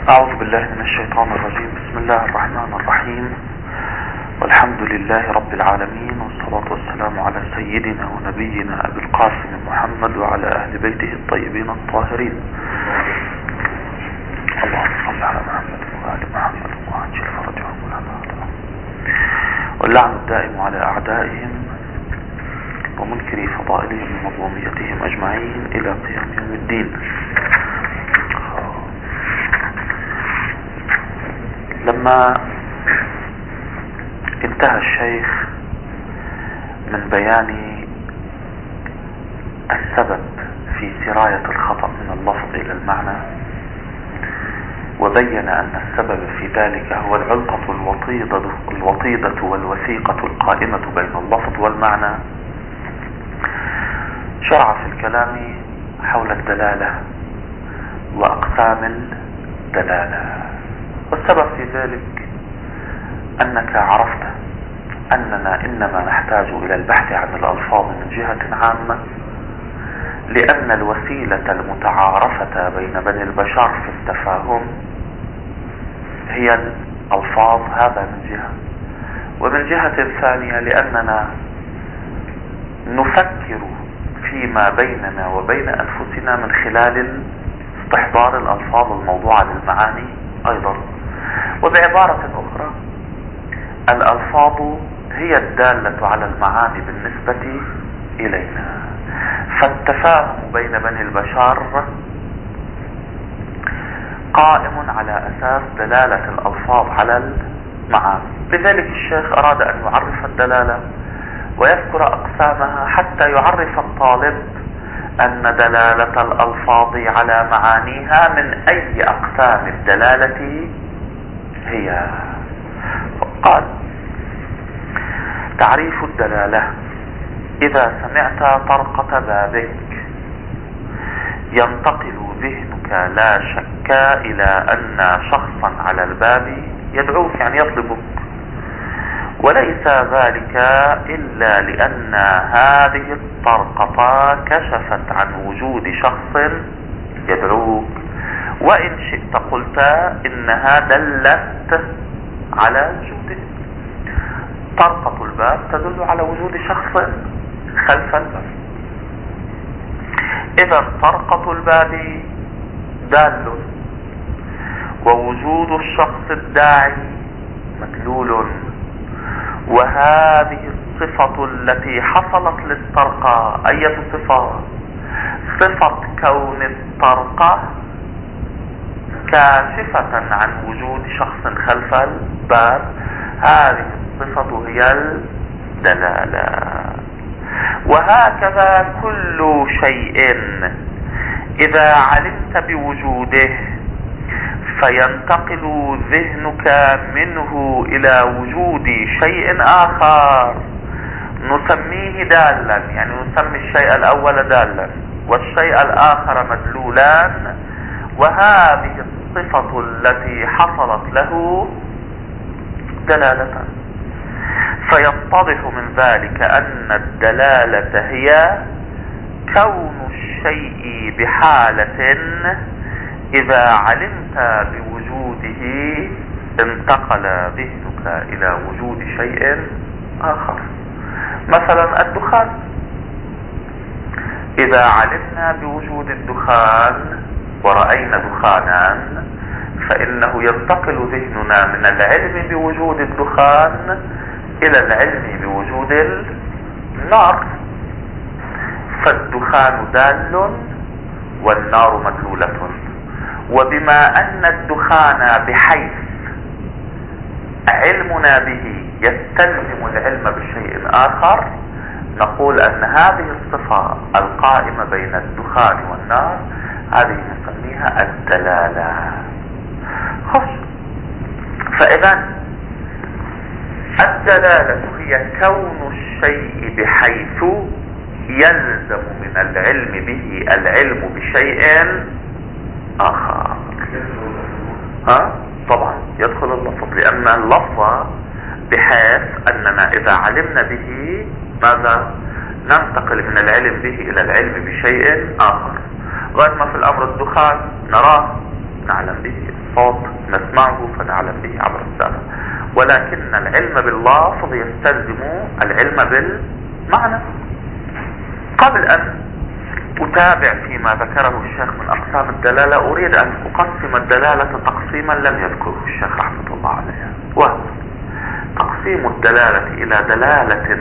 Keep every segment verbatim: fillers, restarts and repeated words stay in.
أعوذ بالله من الشيطان الرجيم. بسم الله الرحمن الرحيم، والحمد لله رب العالمين، والصلاة والسلام على سيدنا ونبينا أبي القاسم محمد وعلى أهل بيته الطيبين الطاهرين. اللهم صل على محمد وآل محمد وعجل فرجهم والأمانة، واللعن الدائم على أعدائهم ومنكري فضائلهم ومظلوميتهم أجمعين إلى قيام يوم الدين. لما انتهى الشيخ من بيان السبب في سراية الخطأ من اللفظ إلى المعنى، وبين أن السبب في ذلك هو العلقة الوطيدة, الوطيدة والوثيقة القائمة بين اللفظ والمعنى، شرع في الكلام حول الدلالة وأقسام الدلالة. والسبب في ذلك أنك عرفت أننا إنما نحتاج إلى البحث عن الألفاظ من جهة عامة، لأن الوسيلة المتعارفة بين بني البشر في التفاهم هي الألفاظ، هذا من جهة، ومن جهة ثانية لأننا نفكر فيما بيننا وبين أنفسنا من خلال استحضار الألفاظ الموضوعة للمعاني أيضا. وبعبارة أخرى، الألفاظ هي الدالة على المعاني بالنسبة إلينا، فالتفاهم بين بني البشر قائم على أساس دلالة الألفاظ على المعاني. لذلك الشيخ أراد أن يعرف الدلالة ويذكر أقسامها حتى يعرف الطالب أن دلالة الألفاظ على معانيها من أي أقسام الدلالة هي. قال: تعريف الدلالة: إذا سمعت طرقة بابك ينتقل ذهنك لا شك إلى أن شخصا على الباب يدعوك، يعني يطلبك، وليس ذلك إلا لأن هذه الطرقة كشفت عن وجود شخص يدعوك، وإن شئت قلت إنها دلت على وجوده. طرقة الباب تدل على وجود شخص خلف الباب، إذا طرقة الباب دال، ووجود الشخص الداعي مدلول. وهذه الصفة التي حصلت للطرقة، أي صفة؟ صفة كون الطرقة كاشفة عن وجود شخص خلف الباب، هذه الصفة هي الدلالة. وهكذا كل شيء إذا علمت بوجوده فينتقل ذهنك منه إلى وجود شيء آخر نسميه دالا، يعني نسمي الشيء الأول دالا والشيء الآخر مدلولان، وهذه الصفة التي حصلت له دلالة. فيتضح من ذلك أن الدلالة هي كون الشيء بحالة إذا علمت بوجوده انتقل ذهنك إلى وجود شيء آخر. مثلا الدخان، إذا علمنا بوجود الدخان ورأينا دخانا فإنه ينتقل ذهننا من العلم بوجود الدخان إلى العلم بوجود النار، فالدخان دال والنار مدلولة. وبما أن الدخان بحيث علمنا به يستلزم العلم بشيء آخر، نقول أن هذه الصفة القائمة بين الدخان والنار هذه نسميها الدلالة. خش. فإذا الدلالة هي كون الشيء بحيث يلزم من العلم به العلم بشيء آخر. ها؟ طبعا يدخل اللفظ، لأن اللفظ بحيث أننا إذا علمنا به ماذا؟ ننتقل من العلم به إلى العلم بشيء آخر. غير ما في الأمر الدخان نراه نعلم به، صوت نسمعه فنعلم به عبر السمع، ولكن العلم باللفظ يستلزم العلم بالمعنى. قبل أن أتابع فيما ذكره الشيخ من أقسام الدلالة، أريد أن أقسم الدلالة تقسيما لم يذكره الشيخ رحمة الله عليه، وهو تقسيم الدلالة إلى دلالة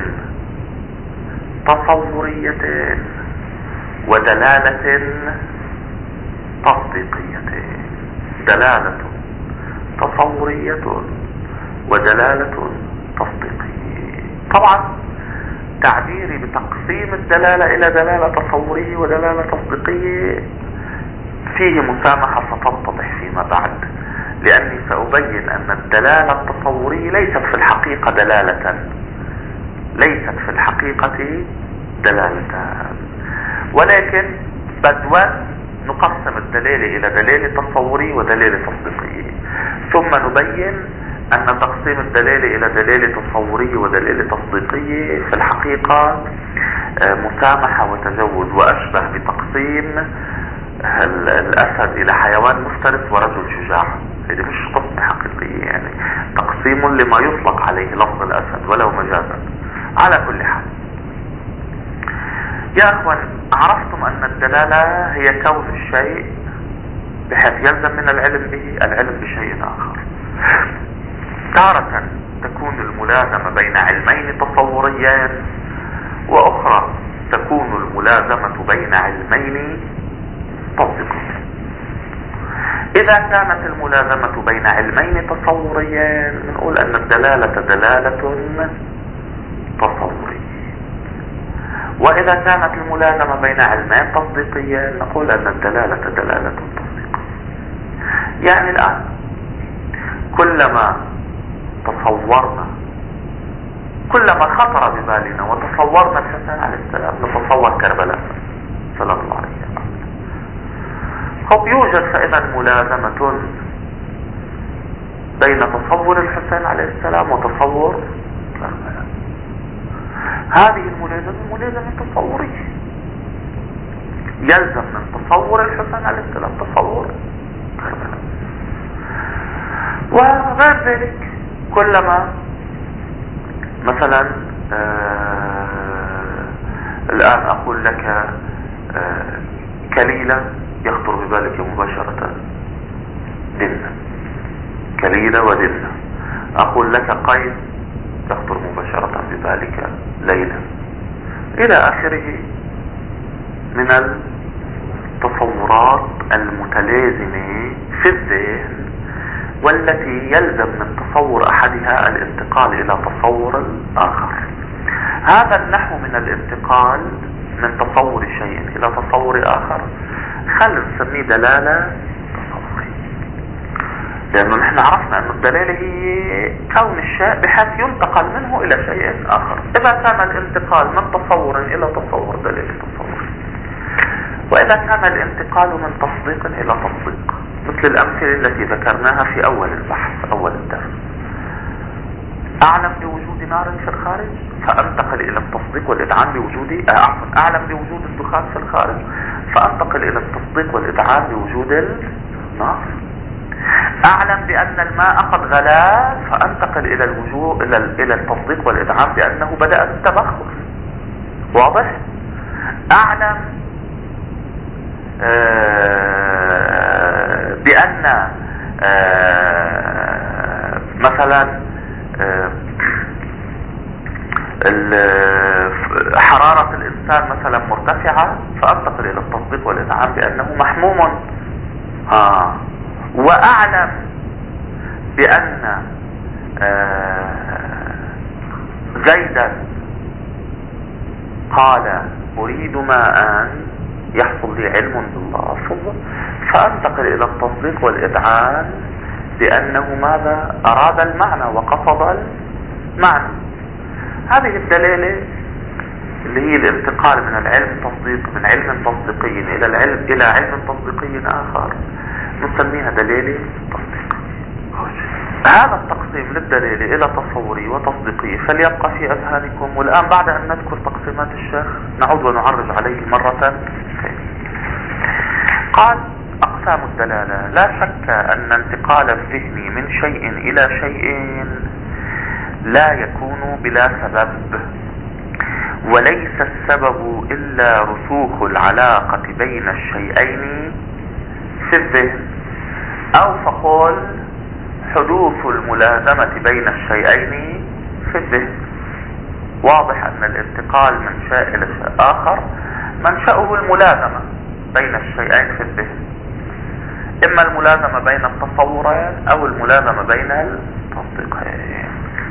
تصورية ودلالة تصديقية. دلالة تصورية ودلالة تصديقية. طبعا تعبيري بتقسيم الدلالة إلى دلالة تصورية ودلالة تصديقية فيه مسامحة ستتضح فيما بعد، لأني سأبين أن الدلالة التصورية ليست في الحقيقة دلالة، ليست في الحقيقة دلالة، ولكن بدوا نقسم الدلالة إلى دلالة تصورية ودلالة تصديقية، ثم نبين أن تقسيم الدلالة إلى دلالة تصورية ودلالة تصديقية في الحقيقة مسامحة وتجوز، وأشبه بتقسيم الأسد إلى حيوان مفترس ورجل شجاع. هذه مش قسمة حقيقية، يعني تقسيم لما يطلق عليه لفظ الأسد ولو مجازا. على كل حال يا أخوان، عرفتم أن الدلالة هي كون الشيء بحيث يلزم من العلم به العلم بشيء آخر. تارة تكون الملازمة بين علمين تصوريين، وأخرى تكون الملازمة بين علمين تصديقيين. إذا كانت الملازمة بين علمين تصوريين نقول أن الدلالة دلالة تصورية، وإذا كانت الملازمة بين علمين تصديقيين نقول أن الدلالة دلالة تصديقية. يعني الآن كلما تصورنا كلما خطر ببالنا وتصورنا الحسين عليه السلام نتصور كربلاء سلام الله عليه. طب يوجد فإذا ملازمة بين تصور الحسين عليه السلام وتصور كربلاء. هذه الملازمة ملازمة تصورية، يلزم من تصور الحسين عليه السلام تصور كربلاء. وغير ذلك كلما مثلا آه الآن أقول لك آه كليلة يخطر ببالك مباشرة دنة، كليلة ودنة. أقول لك قيس يخطر مباشرة ببالك ليلى، إلى آخره من التصورات المتلازمة في الذهن، والتي يلزم من تصور أحدها الانتقال إلى تصور الآخر. هذا النحو من الانتقال من تصور شيء إلى تصور آخر خلينا نسميه دلالة تصورية، لأنه نحن عرفنا أن الدلالة هي كون الشيء بحيث ينتقل منه إلى شيء آخر. إذا كان الانتقال من تصور إلى تصور دلالة تصورية، وإذا كان الانتقال من تصديق إلى تصديق، مثل الأمثلة التي ذكرناها في أول البحث أول الدرس. أعلم بوجود نار في الخارج فأنتقل إلى التصديق والإدعام بوجود أعلم أعلم بوجود الدخان في الخارج فأنتقل إلى التصديق والإدعام بوجود النار. أعلم بأن الماء قد غلا فأنتقل إلى الوجود إلى إلى التصديق والإدعام بأنه بدأ التبخر. واضح؟ أعلم آه بأن آه مثلا آه حرارة الإنسان مثلا مرتفعة فأنتقل إلى التصديق والإدعام بأنه محموم. آه وأعلم بأن آه زيدا قال أريد ماء يحصل لي علم باللفظ فأنتقل إلى التصديق والإدعام بأنه ماذا أراد المعنى وقصد المعنى. هذه الدلالة اللي هي الانتقال من العلم تصديق من علم تصديقي إلى العلم إلى علم تصديقي آخر نسميها دلالة تصديق. هذا التقسيم للدلالة إلى تصوري وتصديقي فليبقى في أذهانكم. والآن بعد أن نذكر تقسيمات الشيخ نعود ونعرج عليه مرة ثانية. قال أقسام الدلالة. لا شك أن انتقال الذهن من شيء إلى شيء لا يكون بلا سبب، وليس السبب إلا رسوخ العلاقة بين الشيئين في الذهن، أو فقل حدوث الملازمة بين الشيئين في الذهن. واضح أن الانتقال من شيء إلى شيء آخر منشأه الملازمة بين الشيئين في الذهن، إما الملازمة بين التصورين أو الملازمة بين التصديقين.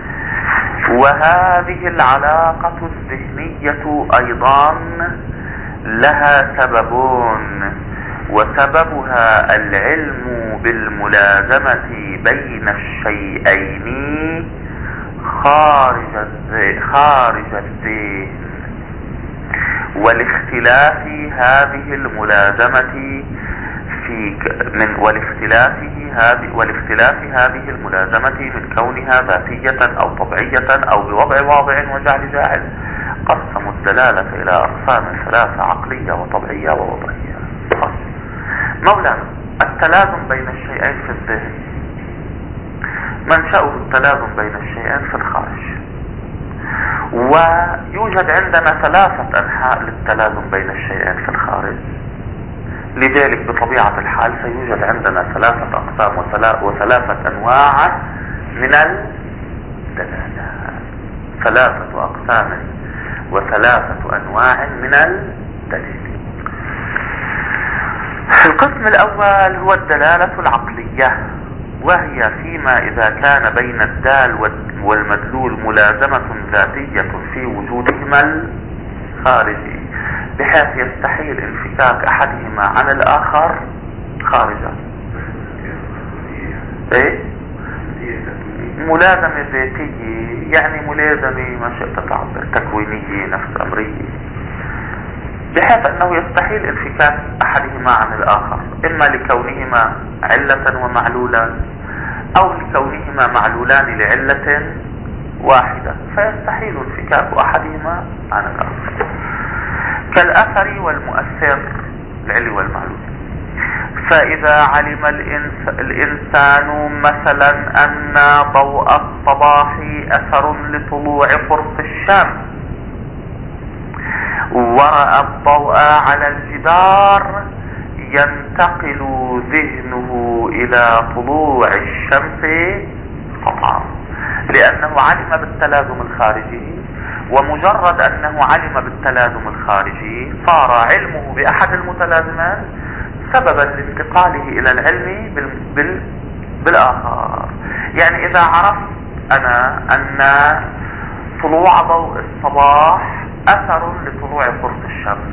وهذه العلاقة الذهنية أيضا لها سببون، وسببها العلم بالملازمة بين الشيئين خارج خارج الذهن، والاختلاف هذه الملازمة في من والاختلافه هذه والاختلاف هذه الملازمة من كونها ذاتية أو طبيعية أو بوضع واضع وجعل جاعل. قسموا الدلالة إلى أقسام ثلاثة: عقلية وطبيعية ووضعية. مولانا التلازم بين الشيئين في الذهن منشأه التلازم بين الشيئين في الخارج، ويوجد عندنا ثلاثة أنحاء للتلازم بين الشيئين في الخارج. لذلك بطبيعة الحال سيوجد عندنا ثلاثة أقسام وثلاثة أنواع من الدلالة، ثلاثة أقسام وثلاثة أنواع من الدليل. القسم الأول هو الدلالة العقلية، وهي فيما إذا كان بين الدال والمدلول ملازمة ذاتية في وجودهما الخارجي، بحيث يستحيل انفكاك أحدهما عن الآخر خارجا. ايه ملازمة ذاتية يعني ملازمة ما شئت تعبر تكوينية نفس أمرية، بحيث أنه يستحيل انفكاك أحدهما عن الآخر، إما لكونهما علة ومعلولا أو لكونهما معلولان لعلة واحدة، فيستحيل انفكاك أحدهما عن الآخر، كالأثر والمؤثر العلي والمعلول. فإذا علم الإنسان مثلا أن ضوء الصباح أثر لطلوع قرص الشمس، ورأى الضوء على الجدار، ينتقل ذهنه إلى طلوع الشمس قطعا، لأنه علم بالتلازم الخارجي، ومجرد أنه علم بالتلازم الخارجي صار علمه بأحد المتلازمان سببا لانتقاله إلى العلم بال... بال... بالآخر. يعني إذا عرفت أنا أن طلوع ضوء الصباح أثر لطلوع قرص الشمس،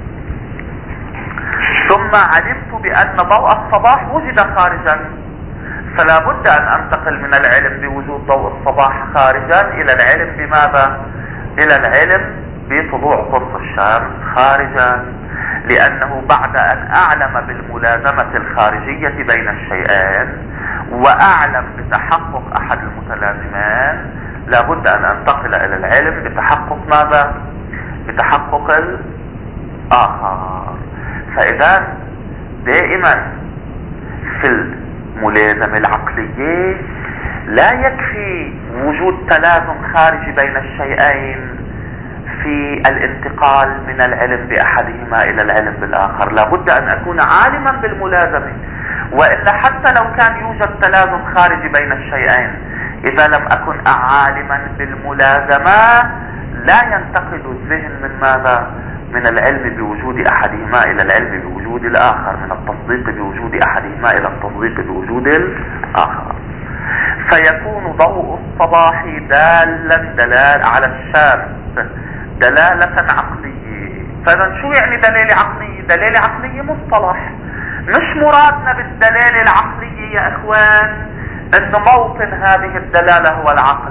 ثم علمت بأن ضوء الصباح وجد خارجا، فلا بد أن أنتقل من العلم بوجود ضوء الصباح خارجا إلى العلم بماذا؟ إلى العلم بطلوع قرص الشمس خارجا، لأنه بعد أن أعلم بالملازمة الخارجية بين الشيئين وأعلم بتحقق أحد المتلازمان لا بد أن أنتقل إلى العلم بتحقق ماذا؟ بتحقق الآخر. فإذا دائما في الملازمة العقلية لا يكفي وجود تلازم خارجي بين الشيئين في الانتقال من العلم بأحدهما إلى العلم بالآخر، لا بد أن أكون عالما بالملازمة، وإلا حتى لو كان يوجد تلازم خارجي بين الشيئين إذا لم أكن عالما بالملازمة لا ينتقل الذهن من ماذا؟ من العلم بوجود أحدهما إلى العلم بوجود الآخر، من التصديق بوجود أحدهما إلى التصديق بوجود الآخر، فيكون ضوء الصباح دالا دلال على الشمس دلالة عقلية. فإذا شو يعني دلالة عقلية؟ دلالة عقلية مصطلح، مش مرادنا بالدلالة العقلية يا إخوان أن موطن هذه الدلالة هو العقل،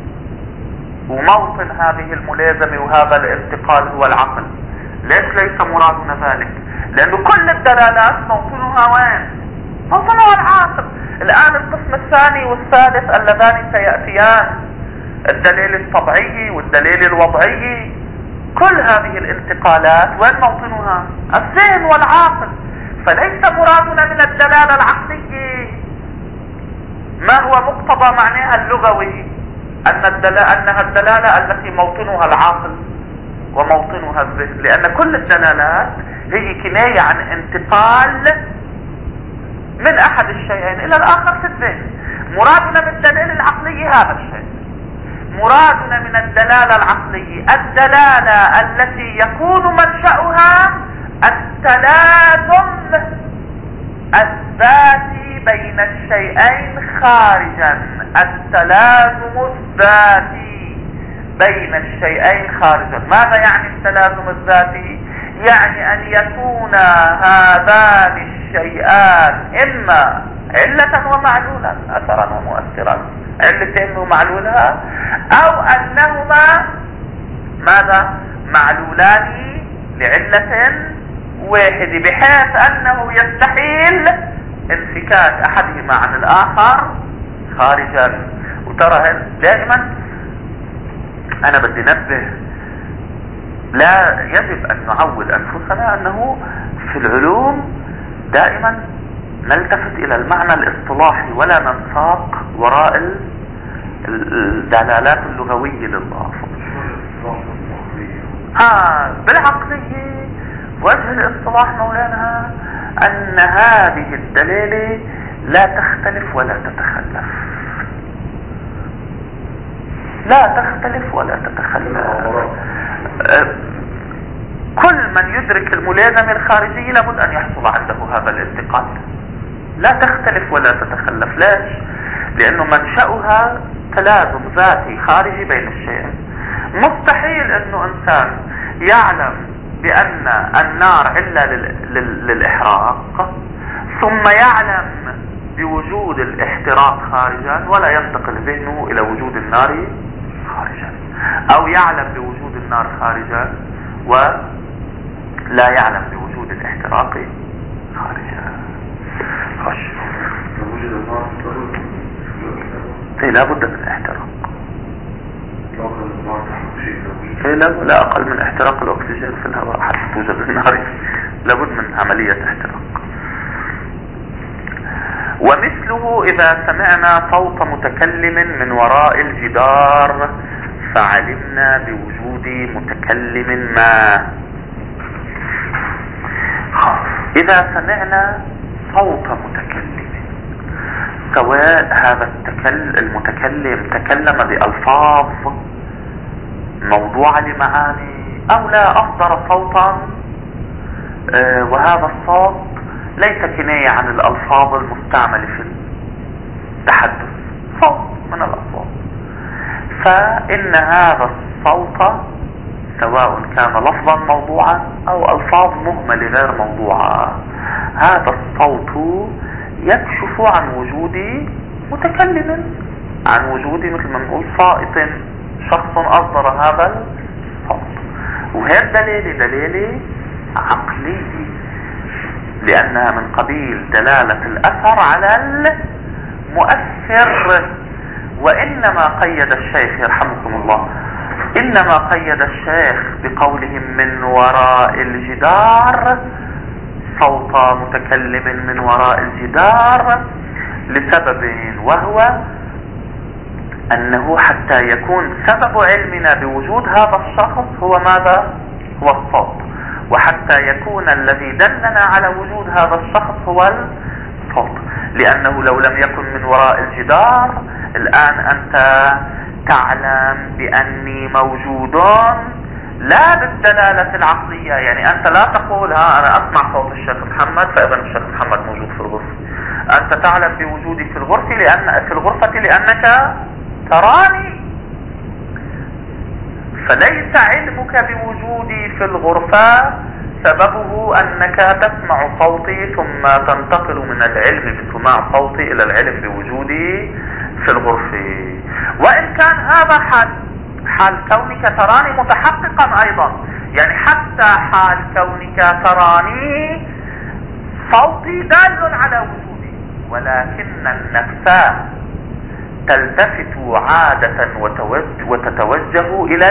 وموطن هذه الملازمة وهذا الانتقال هو العقل. ليش ليس مرادنا ذلك؟ لأنه كل الدلالات موطنها وين؟ موطنها العقل. الآن القسم الثاني والثالث اللذان سيأتيان، الدليل الطبيعي والدليل الوضعي، كل هذه الانتقالات وين موطنها؟ الذهن والعقل. فليس مرادنا من الدلالة العقلية ما هو مقتضى معناها اللغوي، أن الدلالة أنها الدلالة التي موطنها العقل وموطنها الذهن، لأن كل الدلالات هي كناية عن انتقال من أحد الشيئين إلى الآخر في الذهن. مرادنا بالدلالة العقلية هذا الشيء. مرادنا من الدلالة العقلية الدلالة التي يكون منشأها التلازم الذاتي بين الشيئين خارجا. التلازم الذاتي بين الشيئين خارجا. ماذا يعني التلازم الذاتي؟ يعني ان يكون هذان الشيئان اما علة ومعلولا، اثرا ومؤثرا، علتين ومعلولها، او انهما ماذا؟ معلولان لعلة واحدة، بحيث انه يستحيل انفكاك احدهما عن الاخر خارجا. وترى دائما انا بدي نبه، لا يجب ان نعود انفسنا انه في العلوم دائما نلتفت الى المعنى الاصطلاحي ولا ننساق وراء الدلالات اللغوية لللفظ. ها بالعقلية وجه الاصطلاح مولانا ان هذه الدلالة لا تختلف ولا تتخلف، لا تختلف ولا تتخلف. كل من يدرك الملازمة الخارجية لابد ان يحصل عنده هذا الانتقال. لا تختلف ولا تتخلف. ليش؟ لانه منشأها تلازم ذاتي خارجي بين الشيئين. مستحيل انه انسان يعلم بان النار علة للاحراق ثم يعلم بوجود الاحتراق خارجا ولا ينتقل ذهنه الى وجود النار خارجا، او يعلم بوجود النار خارجا ولا يعلم بوجود الاحتراق خارجا. خش وجود النار ايه لابد من الاحتراق. لا لا, لا اقل من احتراق الاكسجين في الهواء حتى توجد النار، لابد من عملية احتراق. ومثله اذا سمعنا صوت متكلم من وراء الجدار فعلمنا بوجود متكلم ما. اذا سمعنا صوت متكلم، سواء هذا المتكلم تكلم بألفاظ موضوعة لمعاني او لا اصدر صوتا آه وهذا الصوت ليس كناية عن الالفاظ المستعملة في التحدث، صوت من الاصوات، فان هذا الصوت سواء كان لفظا موضوعا او الفاظ مهملة غير موضوعة، هذا الصوت يكشف عن وجود متكلم، عن وجود مثل ما نقول صائت، شخص اصدر هذا الصوت. وهي الدليل دليل عقلي لانها من قبيل دلالة الاثر على المؤثر. وانما قيد الشيخ يرحمكم الله، انما قيد الشيخ بقولهم من وراء الجدار، صوت متكلم من وراء الجدار، لسبب، وهو انه حتى يكون سبب علمنا بوجود هذا الشخص هو ماذا؟ هو الصوت، وحتى يكون الذي دلنا على وجود هذا الشخص هو الصوت، لانه لو لم يكن من وراء الجدار الان انت تعلم باني موجود لا بالدلالة العقلية. يعني انت لا تقول ها انا اسمع صوت الشيخ محمد فاذا الشيخ محمد موجود في الغرفة، انت تعلم بوجودي في الغرفة لان في الغرفة لانك تراني، فليس علمك بوجودي في الغرفة سببه انك تسمع صوتي ثم تنتقل من العلم بسماع صوتي الى العلم بوجودي في الغرفة. وان كان هذا حال حال كونك تراني متحققا ايضا، يعني حتى حال كونك تراني صوتي دال على وجودي، ولكن النفس تلتفت عادة وتتوجه الى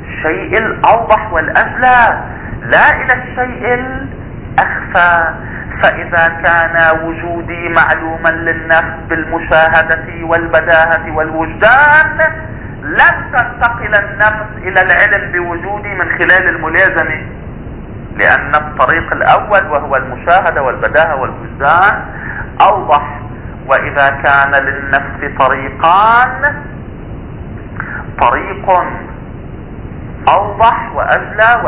الشيء الاوضح والاجلى لا الى الشيء الاخفى. فإذا كان وجودي معلوما للنفس بالمشاهدة والبداهة والوجدان، لن تنتقل النفس إلى العلم بوجودي من خلال الملازمة، لأن الطريق الأول وهو المشاهدة والبداهة والوجدان أوضح. وإذا كان للنفس طريقان، طريق أوضح وأجلى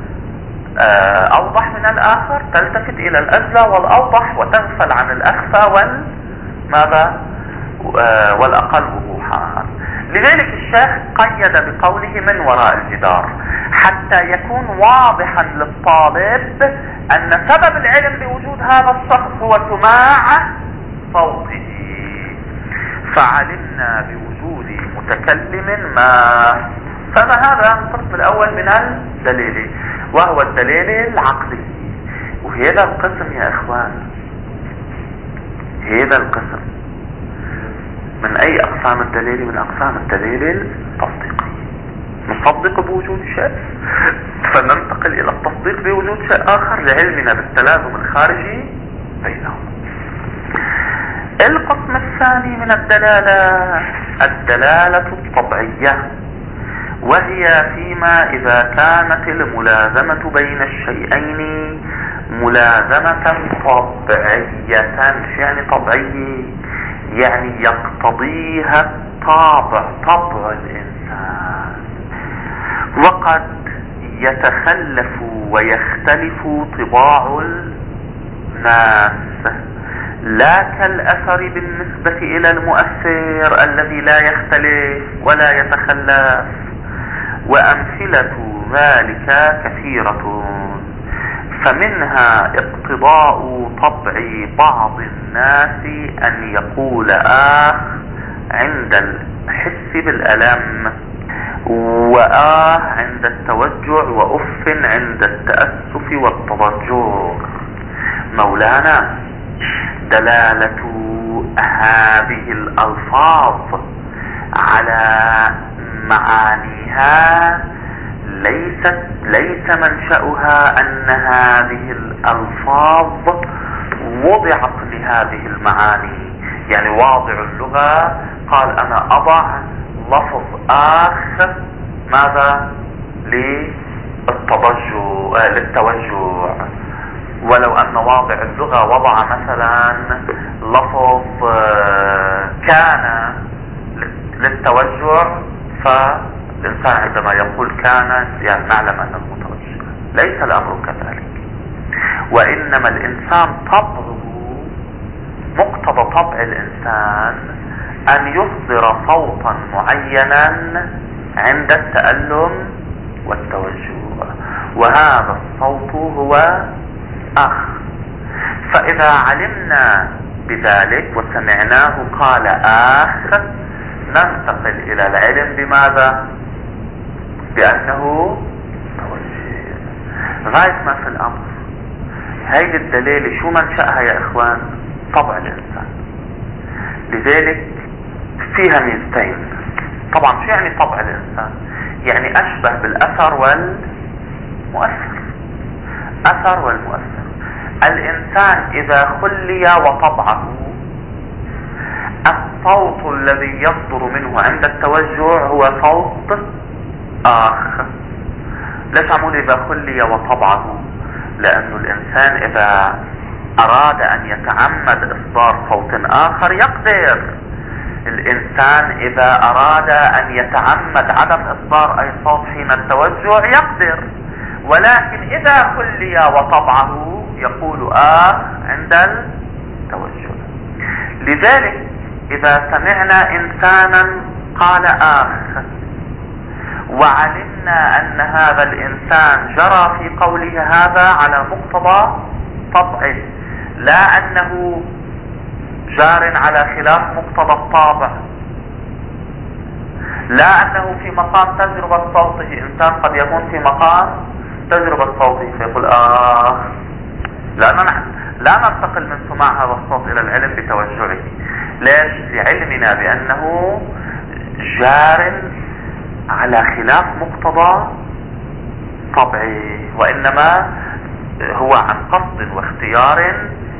وأوضح من الآخر، تلتفت إلى الأجلى والأوضح وتغفل عن الأخفى والماذا والأقل وضوحا. لذلك الشيخ قيد بقوله من وراء الجدار، حتى يكون واضحا للطالب أن سبب العلم بوجود هذا الشخص هو سماع صوته. فعلمنا بوجود متكلم ما، فما هذا القسم الأول من الدليل، وهو الدليل العقلي. وهذا القسم يا إخوان، هذا القسم من أي أقسام الدليل؟ من أقسام الدليل التصديقي. نصدق بوجود شيء فننتقل إلى التصديق بوجود شيء آخر لعلمنا بالتلازم الخارجي بينهم. القسم الثاني من الدلالة الدلالة الطبيعية، وهي فيما إذا كانت الملازمة بين الشيئين ملازمة طبيعية. يعني طبيعية يعني يقتضيها الطابع، طبع الإنسان، وقد يتخلف ويختلف طباع الناس، لا كالأثر بالنسبة إلى المؤثر الذي لا يختلف ولا يتخلف. وأمثلة ذلك كثيرة، فمنها اقتضاء طبع بعض الناس أن يقول آه عند الحس بالألم، وآه عند التوجع، وأف عند التأسف والتضجر. مولانا دلالة هذه الألفاظ على معانيها ليست ليس منشأها أن هذه الألفاظ وضعت لهذه المعاني. يعني واضع اللغة قال أنا أضع لفظ آخ ماذا؟ للتضجع للتوجع. ولو أن واضع اللغة وضع مثلا لفظ كان للتوجع، فالإنسان عندما يقول كان يعني نعلم أنه متوجع. ليس الأمر كذلك، وإنما الإنسان طبعه، مقتضى طبع الإنسان أن يصدر صوتا معينا عند التألم والتوجع، وهذا الصوت هو أخ. فإذا علمنا بذلك وسمعناه قال آخ، ننتقل إلى العلم بماذا؟ بأنه توجه. غاية ما في الأمر هيدي الدليل شو منشأها يا إخوان؟ طبع الإنسان. لذلك فيها ميزتين. طبعا شو يعني طبع الإنسان؟ يعني أشبه بالأثر والمؤثر. أثر والمؤثر. الإنسان إذا خلي وطبعه، الصوت الذي يصدر منه عند التوجع هو صوت آخر. ليش عمول إذا خلي وطبعه؟ لأن الإنسان إذا أراد أن يتعمد إصدار صوت آخر يقدر. الإنسان إذا أراد أن يتعمد عدم إصدار أي صوت حين التوجع يقدر، ولكن إذا خلي وطبعه يقول آه عند التوجع. لذلك إذا سمعنا إنسانا قال آه وعلمنا أن هذا الإنسان جرى في قوله هذا على مقتضى طبعه، لا أنه جار على خلاف مقتضى الطابع، لا أنه في مقام تجربة صوته. إنسان قد يكون في مقام تجربة صوته فيقول آه، لأننا لا ننتقل من سماع هذا الصوت إلى العلم بتوجعه. ليش؟ لعلمنا بأنه جار على خلاف مقتضى طبعه، وإنما هو عن قصد واختيار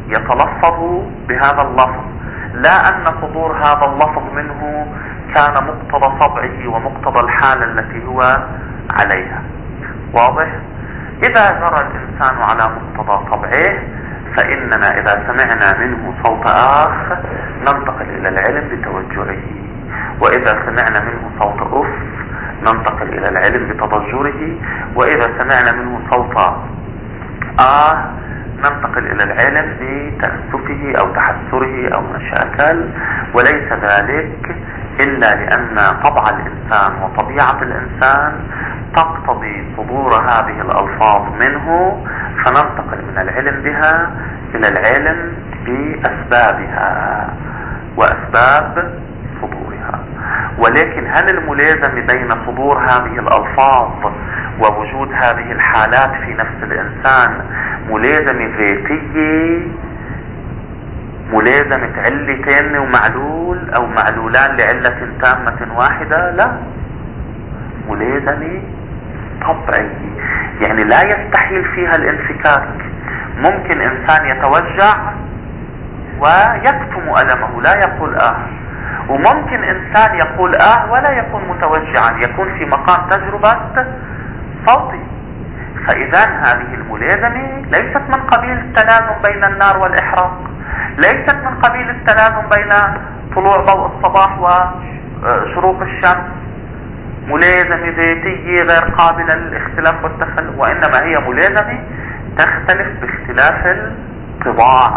يتلفظ بهذا اللفظ، لا أن صدور هذا اللفظ منه كان مقتضى طبعه ومقتضى الحالة التي هو عليها. واضح؟ إذا جرى الإنسان على مقتضى طبعه فإننا إذا سمعنا منه صوت آخ ننتقل إلى العلم بتوجعه، وإذا سمعنا منه صوت أف ننتقل إلى العلم بتضجره، وإذا سمعنا منه صوت آه ننتقل إلى العلم بتأسفه أو تحسره أو مشاكل. وليس ذلك إلا لأن طبع الإنسان وطبيعة الإنسان تقتضي صدور هذه الألفاظ منه، فننتقل من العلم بها إلى العلم بأسبابها وأسباب صدورها. ولكن هل الملازم بين صدور هذه الألفاظ ووجود هذه الحالات في نفس الإنسان ملازمة ذاتية، ملازمة علتين ومعلول أو معلولان لعلة تامة واحدة؟ لا، ملازمة طبيعية، يعني لا يستحيل فيها الانفكاك. ممكن إنسان يتوجع ويكتم ألمه لا يقول آه، وممكن إنسان يقول آه ولا يكون متوجعا، يكون في مقام تجربة صوتي. فإذا هذه الملازمة ليست من قبيل التلازم بين النار والإحراق، ليست من قبيل التلازم بين طلوع ضوء الصباح وشروق الشمس، ملازمة ذاتية غير قابلة للاختلاف والتخلف، وإنما هي ملازمة تختلف باختلاف الطباع.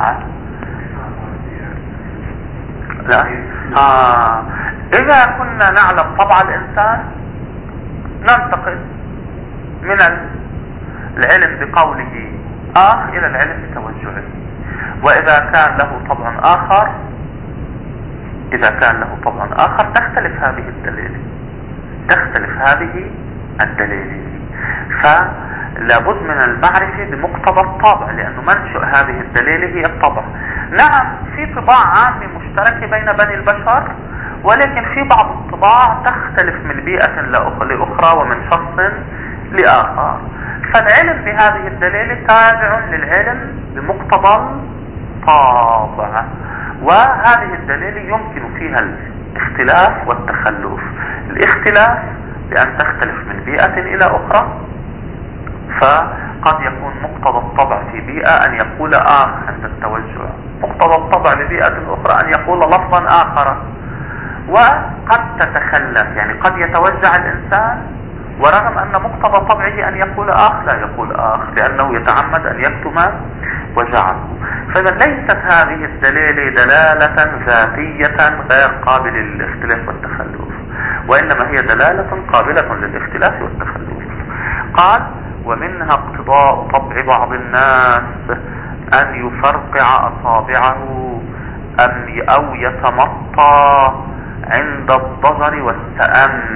لا آه. إذا كنا نعلم طبع الإنسان ننتقل من العلم بقوله آه إلى العلم بتوجعه. وإذا كان له طبع آخر إذا كان له طبع آخر تختلف هذه الدليل تختلف هذه الدليل فلابد من المعرفة بمقتضى الطبع، لأنه منشأ هذه الدليل هي الطبع. نعم في طباع عامة مشتركة بين بني البشر، ولكن في بعض الطباع تختلف من بيئة لأخرى ومن شخص لآخر. فالعلم بهذه الدليل تابع للعلم بمقتضى الطابع، وهذه الدليل يمكن فيها الاختلاف والتخلف. الاختلاف بأن تختلف من بيئة إلى أخرى، فقد يكون مقتضى الطبع في بيئة أن يقول آه عند التوجع، مقتضى الطبع لبيئة أخرى أن يقول لفظا آخر، وقد تتخلف، يعني قد يتوجع الإنسان ورغم أن مقتضى طبعه أن يقول آخ لا يقول آخ، لأنه يتعمد أن يكتم وجعه. فإذا ليست هذه الدلالة دلالة ذاتية غير قابلة للاختلاف والتخلف، وإنما هي دلالة قابلة للاختلاف والتخلف. قال ومنها اقتضاء طبع بعض الناس أن يفرقع أصابعه أم أو يتمطى عند الضجر والسأم،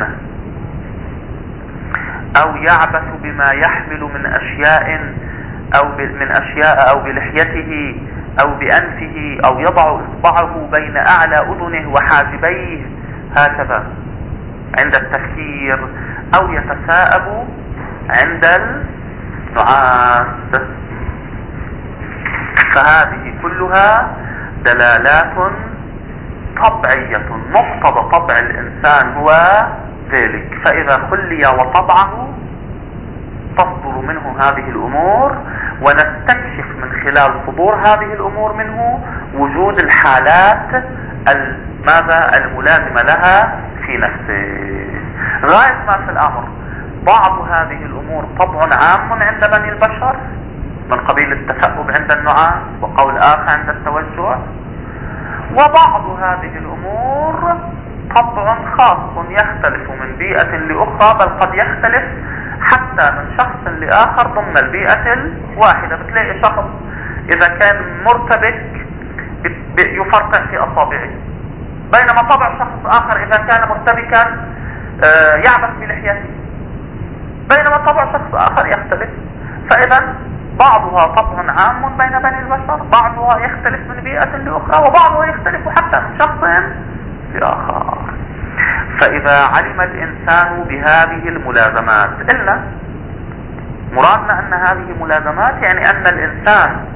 أو يعبث بما يحمل من أشياء أو من أشياء أو بلحيته أو بأنفه، أو يضع إصبعه بين أعلى أذنه وحاجبيه هكذا عند التفكير، أو يتثاءب عند النعاس. فهذه كلها دلالات طبيعية، مقتضى طبع الإنسان هو ذلك. فإذا خلي وطبعه تصدر منه هذه الأمور، ونستكشف من خلال صدور هذه الأمور منه وجود الحالات ماذا الملازمة لها في نفسه. غاية ما في الأمر بعض هذه الأمور طبع عام عند بني البشر من قبيل التثأب عند النعاس وقول آخر عند التوجع، وبعض هذه الأمور طبع خاص يختلف من بيئة لأخرى، بل قد يختلف حتى من شخص لآخر ضمن البيئة الواحدة. بتلاقي شخص إذا كان مرتبك يفرقع في أصابعه، بينما طبع شخص آخر إذا كان مرتبكا يعبث بلحيته، بينما طبع شخص آخر يختلف. فإذا بعضها طبع عام بين بني البشر، بعضها يختلف من بيئة لأخرى، وبعضها يختلف حتى من شخص لآخر. فإذا علم الإنسان بهذه الملازمات، إلا مرادنا أن هذه ملازمات يعني أن الإنسان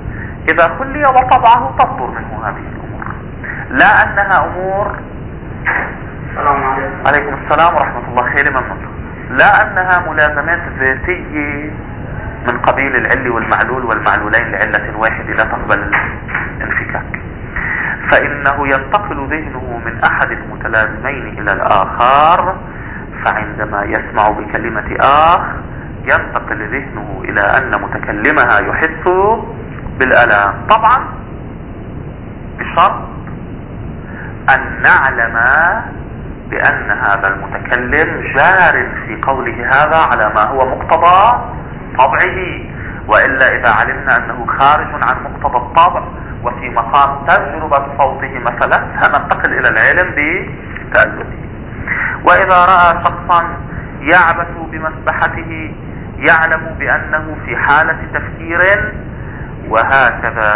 إذا خلي وطبعه تصدر منه هذه الأمور، لا أنها أمور. السلام عليكم. عليكم السلام ورحمة الله. خير ممنون. لا أنها ملازمات ذاتية من قبيل العل والمعلول والمعلولين لعلة واحدة لا تقبل الانفكاك، فإنه ينتقل ذهنه من أحد المتلازمين إلى الآخر، فعندما يسمع بكلمة آخ ينتقل ذهنه إلى أن متكلمها يحس بالألام، طبعا بشرط أن نعلم بأن هذا المتكلم جار في قوله هذا على ما هو مقتضى طبعه، وإلا إذا علمنا أنه خارج عن مقتضى الطبع وفي مقام تجربة صوته مثلا سننتقل إلى العلم بتألفه. وإذا رأى شخصا يعبث بمسبحته يعلم بأنه في حالة تفكير، وهكذا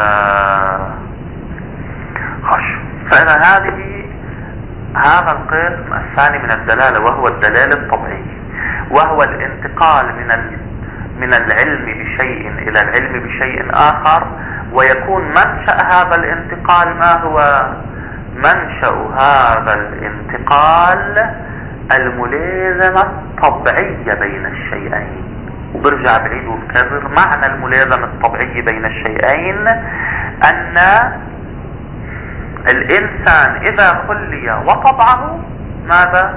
خش. فإذا هذه هذا القسم الثاني من الدلالة وهو الدلالة الطبيعي، وهو الانتقال من ال من العلم بشيء إلى العلم بشيء آخر، ويكون منشأ هذا الانتقال ما هو؟ منشأ هذا الانتقال الملازمة الطبيعية بين الشيئين. وبرجع بعيد وبكرر معنى الملازمة الطبيعية بين الشيئين، أن الإنسان إذا خلي وطبعه ماذا؟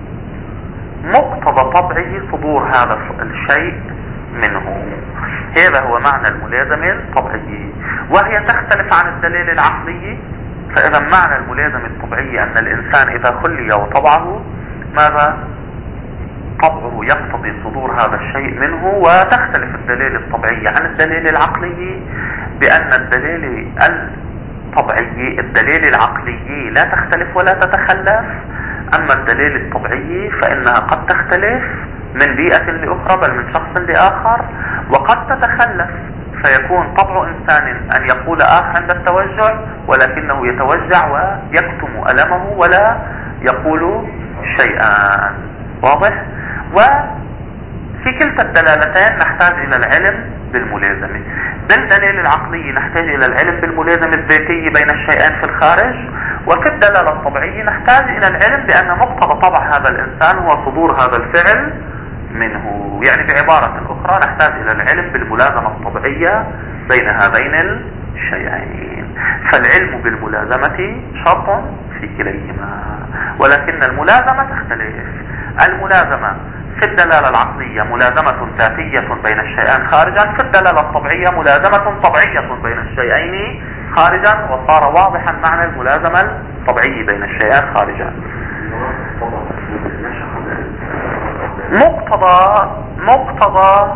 مقتضى طبعه صدور هذا الشيء منه. هذا هو معنى الملازمة الطبيعية، وهي تختلف عن الدليل العقلي. فإذا معنى الملازمة الطبيعية أن الإنسان إذا خلي وطبعه ماذا؟ طبعه يقتضي صدور هذا الشيء منه. وتختلف الدليل الطبيعي عن الدليل العقلي بأن الدليل الطبيعي الدليل العقلي لا تختلف ولا تتخلف، أما الدليل الطبيعي فإنها قد تختلف من بيئة لأخرى بل من شخص لآخر، وقد تتخلف فيكون طبع إنسان أن يقول آخ عند التوجع ولكنه يتوجع ويكتم ألمه ولا يقول شيئا. واضح؟ وفي كلتا الدلالتين نحتاج إلى العلم بالملازمة. بالدليل العقلي نحتاج إلى العلم بالملازمة الذاتية بين الشيئين في الخارج، وفي الدلالة الطبيعية نحتاج إلى العلم بأن مقتضى طبع هذا الإنسان هو صدور هذا الفعل منه. يعني بعبارة أخرى نحتاج إلى العلم بالملازمة الطبيعية بين هذين الشيئين. فالعلم بالملازمة شرط في كليهما، ولكن الملازمة تختلف. الملازمة في الدلالة العقلية ملازمة ذاتية بين الشيئين خارجا، في الدلالة الطبيعية ملازمة طبيعية بين الشيئين خارجا، وصار واضحا معنى الملازمة الطبيعية بين الشيئين خارجا. مقتضى مقتضى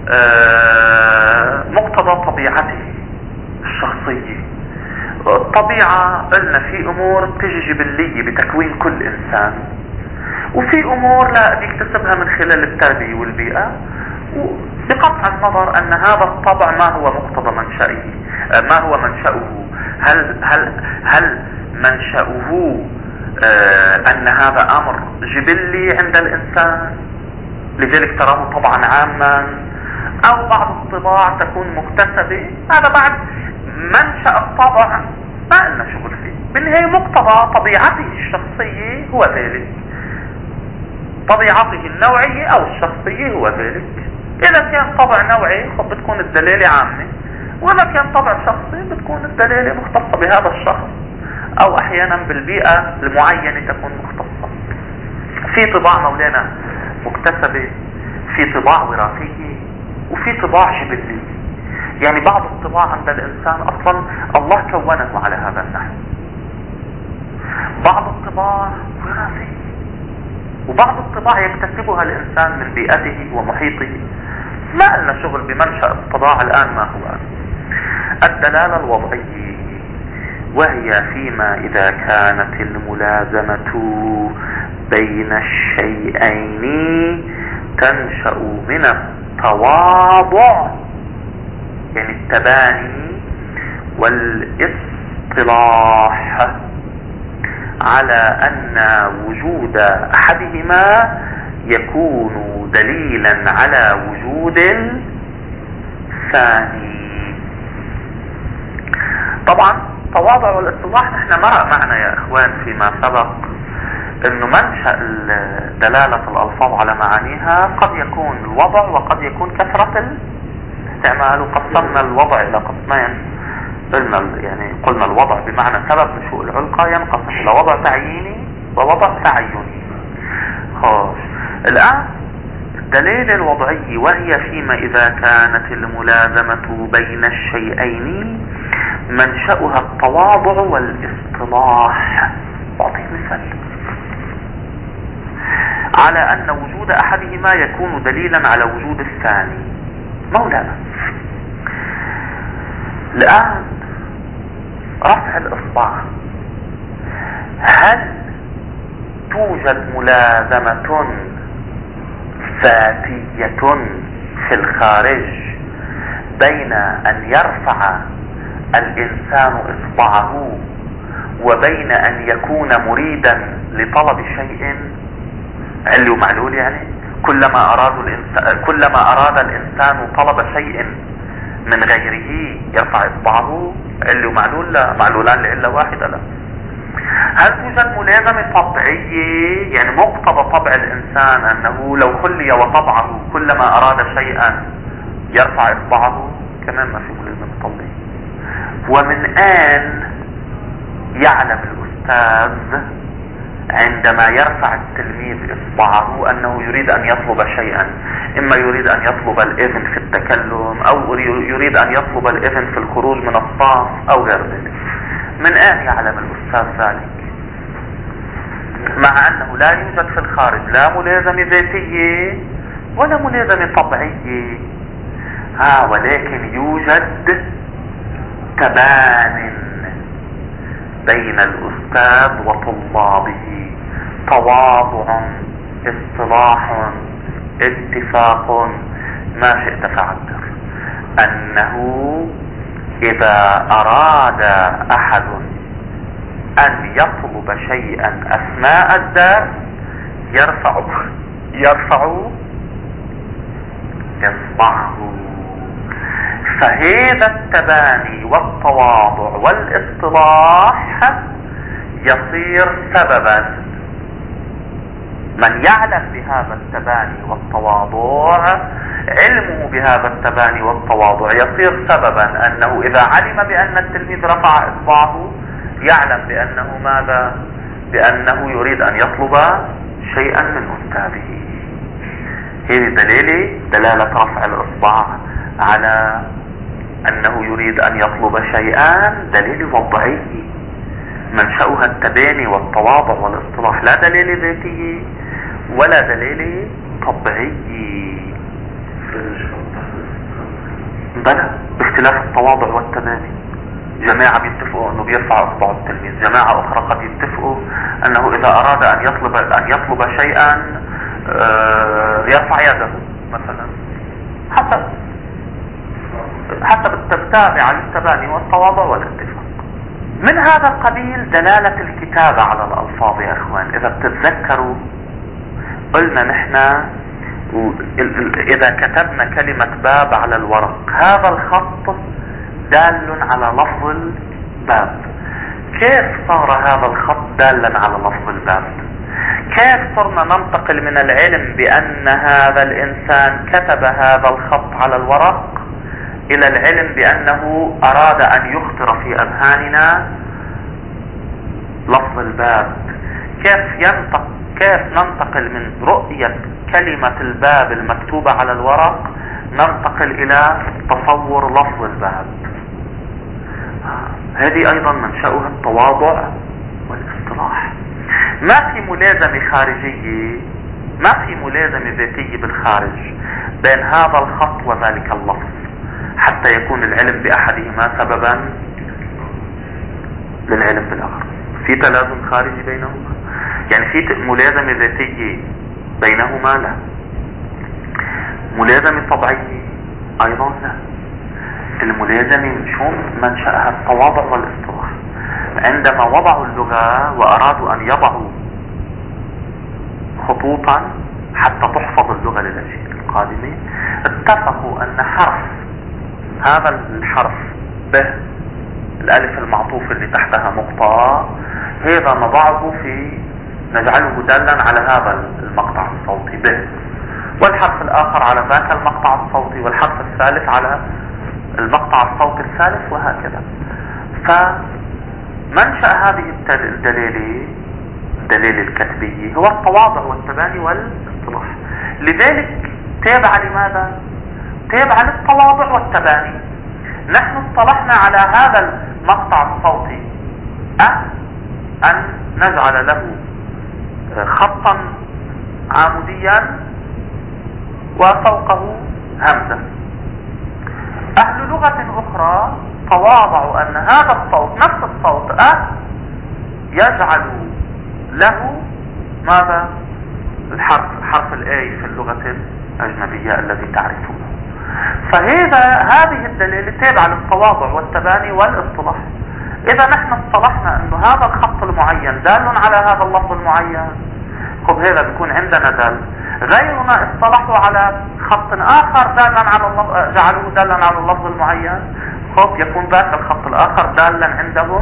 آه مقتضى طبيعته الشخصية. الطبيعة قلنا في امور بتجي جبلية بتكوين كل انسان، وفي امور لا بيكتسبها من خلال التربية والبيئة، بقطع النظر ان هذا الطبع ما هو مقتضى منشأه، ما هو منشأه. هل هل هل منشأه آه ان هذا امر جبلي عند الانسان لذلك تراه طبعا عاما، او بعض الطباع تكون مكتسبة، هذا بعد منشأ الطبع ما لنا شغل فيه. بالنهاية مقتضى طبيعته الشخصية هو ذلك، طبيعته النوعية او الشخصية هو ذلك. اذا كان طبع نوعي بتكون الدلالة عامة، واذا كان طبع شخصي بتكون الدلالة مختصة بهذا الشخص، او احيانا بالبيئة المعينة تكون مختصة. في طباع مولانا مكتسبة، في طباع وراثية، وفي طباع جبلية. يعني بعض الطباع عند الانسان اصلا الله كونه على هذا النحو، بعض الطباع وراثية، وبعض الطباع يكتسبها الانسان من بيئته ومحيطه. ما لنا شغل بمنشأ الطباع الان ما هو. الدلالة الوضعية وهي فيما اذا كانت الملازمة بين الشيئين تنشأ من التواضع، يعني التباني والاصطلاح على ان وجود احدهما يكون دليلا على وجود الثاني. طبعا التواضع والاصطلاح نحن مرق معنا يا اخوان فيما سبق انه منشأ دلالة الالفاظ على معانيها قد يكون الوضع وقد يكون كثرة الاستعمال، وقسمنا الوضع الى قسمين. قلنا يعني قلنا الوضع بمعنى سبب نشوء العلقة ينقسم الى وضع تعييني ووضع تعيني. خوش الان الدليل الوضعي وهي فيما اذا كانت الملازمة بين الشيئين منشأها التواضع والاصطلاح. بعطيك مثال على ان وجود احدهما يكون دليلا على وجود الثاني. مولانا الان رفع الاصبع، هل توجد ملازمة ذاتية في الخارج بين ان يرفع الانسان اصبعه وبين ان يكون مريدا لطلب شيء علي ومعلول؟ يعني كلما اراد الانسان كلما اراد الانسان طلب شيء من غيره يرفع اصبعه. علي ومعلول؟ لا، معلولان لعلة واحدة. لا. هل توجد ملازمة طبيعية يعني مقتضى طبع الانسان انه لو خلي وطبعه كلما اراد شيئا يرفع اصبعه؟ كمان ما في ملازمة طبيعية. ومن اين يعلم الاستاذ عندما يرفع التلميذ اصبعه انه يريد ان يطلب شيئا؟ اما يريد ان يطلب الاذن في التكلم او يريد ان يطلب الاذن في الخروج من الصف او غير ذلك. من اين يعلم الاستاذ ذلك؟ مع انه لا يوجد في الخارج لا ملازمة ذاتية ولا ملازمة طبيعية. ها ولكن يوجد تبان بين الاستاذ وطلابه، تواضع، اصطلاح، اتفاق، ما شئت فعبر. انه اذا اراد احد ان يطلب شيئا اثناء الدرس يرفع يرفع اصبعه. فهذا التباني والتواضع والاصطلاح يصير سببا، من يعلم بهذا التباني والتواضع علمه بهذا التباني والتواضع يصير سببا انه اذا علم بان التلميذ رفع اصبعه يعلم بانه ماذا؟ بانه يريد ان يطلب شيئا من استاذه. هذه دليل دلالة رفع الاصبع على انه يريد ان يطلب شيئا دليل وضعي منشأها التباني والتواضع والاصطلاح، لا دليل ذاتي ولا دليل طبيعي. بلى باختلاف التواضع والتباني. جماعة بيتفقوا انه بيرفع اصبع التلميذ، جماعة اخرى قد يتفقوا انه اذا اراد ان يطلب ان يطلب شيئا يرفع يده مثلا، حسب حسب التابع للتباني والتواضع والاتفاق. من هذا القبيل دلالة الكتابة على الألفاظ يا أخوان. إذا بتتذكروا قلنا نحن إذا كتبنا كلمة باب على الورق هذا الخط دال على لفظ الباب. كيف صار هذا الخط دالا على لفظ الباب؟ كيف صرنا ننتقل من العلم بأن هذا الإنسان كتب هذا الخط على الورق الى العلم بانه اراد ان يخطر في اذهاننا لفظ الباب؟ كيف ينتق كيف ننتقل من رؤية كلمة الباب المكتوبة على الورق ننتقل الى تصور لفظ الباب؟ هذه ايضا منشأها التواضع والاصطلاح. ما في ملازمة خارجية، ما في ملازمة ذاتية بالخارج بين هذا الخط وذلك اللفظ حتى يكون العلم بأحدهما سببا للعلم بالآخر. في تلازم خارجي بينهما؟ يعني في ملازمة ذاتية بينهما؟ لا. ملازمة طبيعية أيضا؟ لا. الملازمة شو منشأها التواضع والاصطلاح. عندما وضعوا اللغة وأرادوا أن يضعوا خطوطا حتى تحفظ اللغة للأجيال القادمة اتفقوا أن حرف هذا الحرف ب الالف المعطوف اللي تحتها نقطة، هذا نضعه في نجعله دالا على هذا المقطع الصوتي به، والحرف الاخر على ذاك المقطع الصوتي، والحرف الثالث على المقطع الصوتي الثالث، وهكذا. فمنشأ هذه الدليل الدليل الكتبي هو التواضع والتباني والاصطلاح. لذلك تابع لماذا؟ تابع للتواضع والتباني. نحن اصطلحنا على هذا المقطع الصوتي أن نجعل له خطا عموديا وفوقه همزة. أهل لغة أخرى تواضعوا أن هذا الصوت نفس الصوت أ يجعل له ماذا؟ الحرف حرف الآي في اللغة الأجنبية الذي تعرفونه. فهذا هذه الدليل تابعة للتواضع والتباني والاصطلاح. إذا نحن اصطلحنا أن هذا الخط المعين دال على هذا اللفظ المعين، خب هذا بيكون عندنا دال. غيرنا اصطلحوا على خط آخر دالا على اللفظ، جعلوه دالا على اللفظ المعين، خب يكون ذاك الخط الآخر دالا عندهم.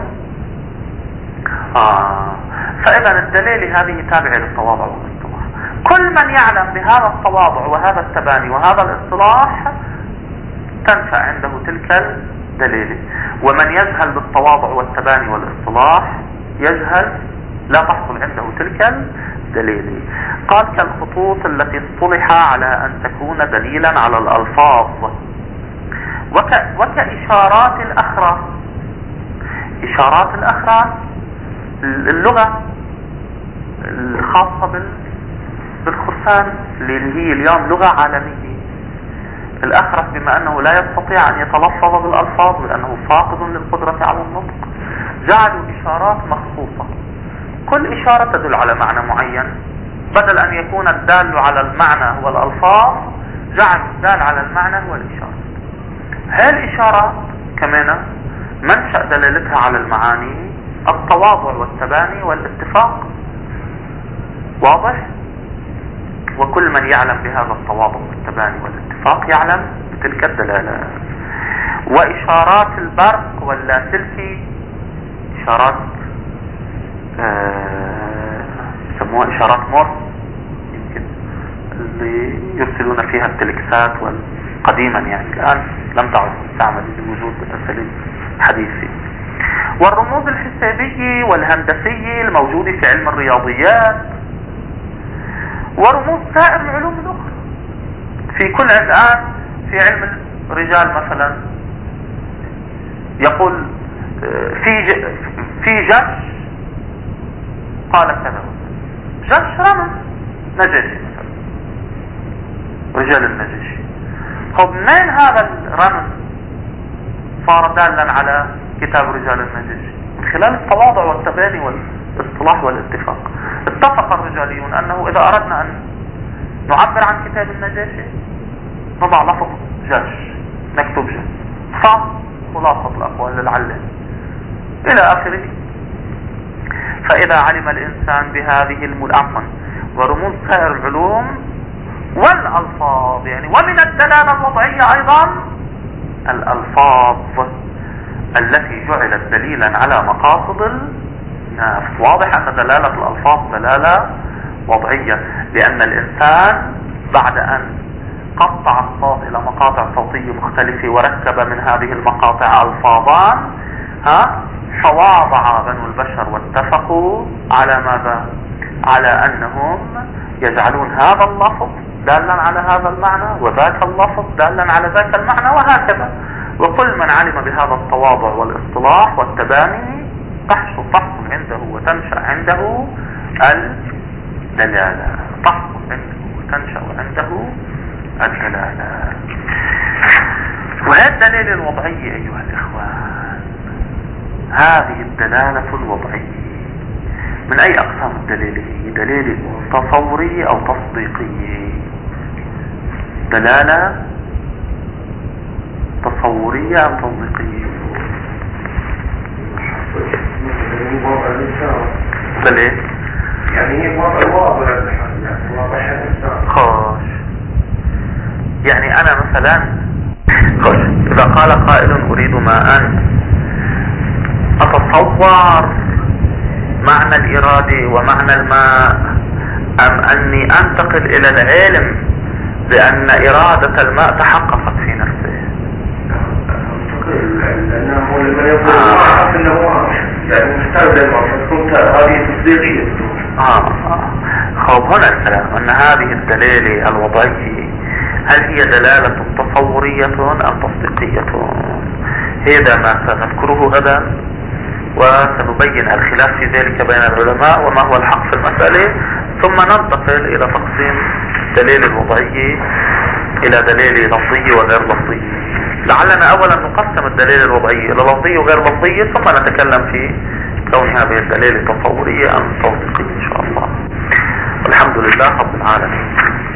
آه. فإذا الدليل هذه تابعة للتواضع والاصطلاح. كل من يعلم بهذا التواضع وهذا التباني وهذا الاصطلاح تنفع عنده تلك الدليل، ومن يجهل بالتواضع والتباني والاصطلاح يجهل، لا تحصل عنده تلك الدليل. قال كالخطوط التي اصطلح على أن تكون دليلا على الألفاظ، وك... وكإشارات الأخراس. إشارات الأخراس اللغة الخاصة بال... بالخرسان اللي هي اليوم لغة عالمية. الأخرس بما أنه لا يستطيع أن يتلفظ بالألفاظ لأنه فاقد للقدرة على النطق، جعلوا إشارات مخصوصة. كل إشارة تدل على معنى معين، بدل أن يكون الدال على المعنى هو الألفاظ جعلوا الدال على المعنى هو الإشارة. هذه الإشارات كمان منشأ دلالتها على المعاني التواضع والتباني والاتفاق. واضح؟ وكل من يعلم بهذا التواضع والتباني والاتفاق يعلم بتلك الدلالات. وإشارات البرق واللاسلكي، إشارات يسموها آه إشارات مورس، يمكن اللي يرسلون فيها التلكسات، قديما يعني الآن لم تعد تستعمل لوجود أساليب حديثة. والرموز الحسابية والهندسية الموجودة في علم الرياضيات، ورموز سائر العلوم الأخرى. في كل الآن في علم الرجال مثلا يقول في في جش قال كذا، جش رمز نجاشي مثلا، رجال النجاشي. طب منين هذا الرمز صار دالا على كتاب رجال النجاشي؟ من خلال التواضع والتباني والاصطلاح والاتفاق. اتفق الرجاليون أنه إذا أردنا أن نعبر عن كتاب النجاشي نضع لفظ جش، نكتب جش، صح؟ خلاصة الأقوال للعلم إلى آخره. فإذا علم الإنسان بهذه الملعقة ورموز سائر العلوم والألفاظ، يعني ومن الدلالة الوضعية أيضا الألفاظ التي جعلت دليلا على مقاصد الناس. واضح أن دلالة الألفاظ دلالة وضعية، لأن الإنسان بعد أن قطع الصوت إلى مقاطع صوتية مختلفة وركب من هذه المقاطع ألفاظا، ها تواضع بنو البشر واتفقوا على ماذا؟ على أنهم يجعلون هذا اللفظ دالا على هذا المعنى وذاك اللفظ دالا على ذاك المعنى، وهكذا. وكل من علم بهذا التواضع والاصطلاح والتباني تحصل تحصل عنده وتنشأ عنده الدلالة، تحصل عنده وتنشأ عنده الدلالة. وهذا الدليل الوضعي أيها الإخوان، هذه الدلالة الوضعية من أي أقسام الدليل؟ هي دليل تصوري أو تصديقي؟ دلالة تصورية أو تصديقية؟ دليل يعني هي واضح واضح يعني واضح خوش. يعني أنا مثلا خوش إذا قال قائل أريد ماء اتصور معنى الارادي ومعنى الماء، ام اني انتقل الى العلم بان ارادة الماء تحققت في نفسه؟ لانه لما يقول اعرف انه يعني مستخدم كنت هذه تصديقية. اه اه خوف هنا الكلام ان هذه الدلالة الوضعية هل هي دلالة تصورية ام تصديقية؟ هذا ما سنذكره غدا، وسنبين الخلاف في ذلك بين العلماء وما هو الحق في المسألة، ثم ننتقل الى تقسيم الدليل الوضعي الى دليل لفظي وغير لفظي. لعلنا اولا نقسم الدليل الوضعي الى لفظي وغير لفظي، ثم نتكلم في كون هذه الدليل تصورية ام تصديقية ان شاء الله. والحمد لله رب العالمين.